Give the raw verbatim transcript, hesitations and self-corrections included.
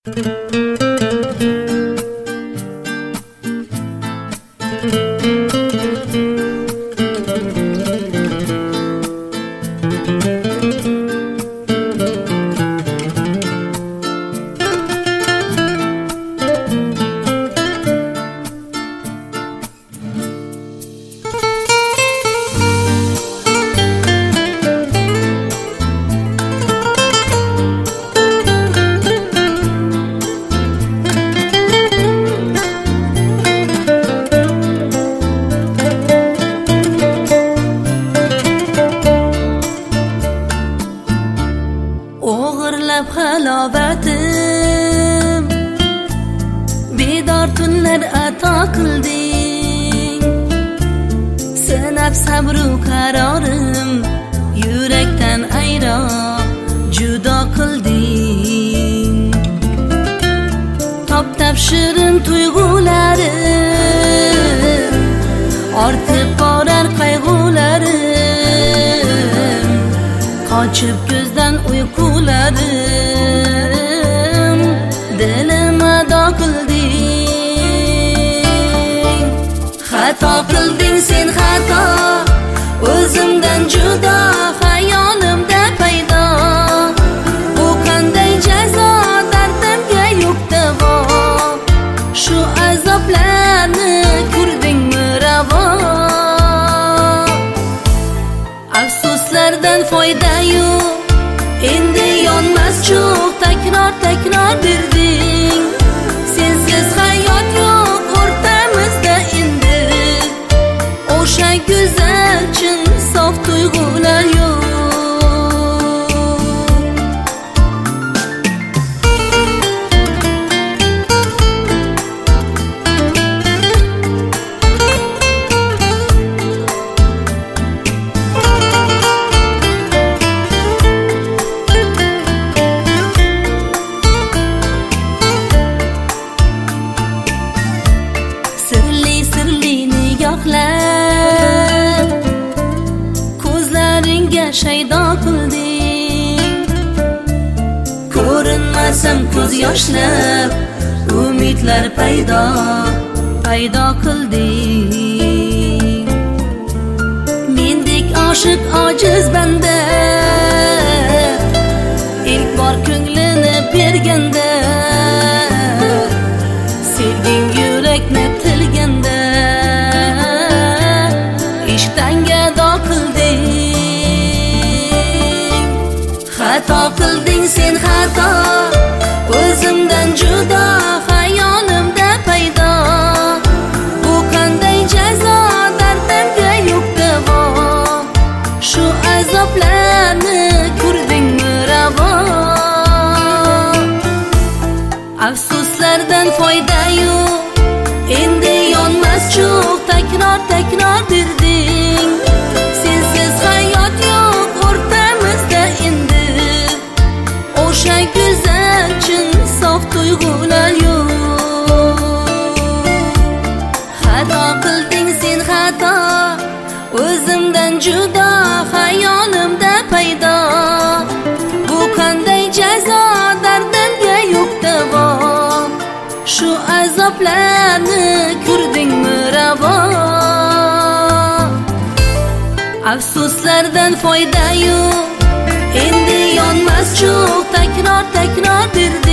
O'g'irlab halovatim, bedor tunlar ato qilding. Sinab sabru qarorim, yurakdan ayro judo qilding. Top-top shirin tuyg'ularim, ortib borar qayg'ularim, qochib ko'zdan uyqularim, dilim ado qilding. Xato qilding sen xato, o'zimdan judo, xayolimda paydo. Bu qanday jazo, dardimga yo'q davo. Shu azoblarni ko'rdingmi ravo? Afsuslardan foyda yo'q, endi yonmas cho'g', takror takror berding. Sensiz hayot yo'q o'rtamizda endi, o'sha go'zal chin sof tuyg'ular yo'q. Ko'zlaringga shaydo qilding. Ko'rinmasam ko'z yoshlab, umidlar paydo paydo qilding. Mendek oshiq ojiz banda, ilk bor ko'nglini berganda, sevging yurakni tilganda, ishqdan gado qilding. Xato qilding sen xato, o'zimdan judo, xayolimda paydo. Bu qanday jazo, dardimga yo'q davo. Shu azoblarni ko'rdingmi ravo? Afsuslardan foyda yo'q, endi yonmas cho'g', takror takror berding. Sensiz hayot yo'q o'rtamizda endi, o'sha go'zal chin sof tuyg'ular yo'q. Xato qilding sen xato, o'zimdan judo, xayolimda paydo. Bu qanday jazo, dardimga yo'q davo. Shu azoblarni ko'rdingmi ravo? Afsuslardan foyda yo'q, endi yonmas cho'g', takror takror berding.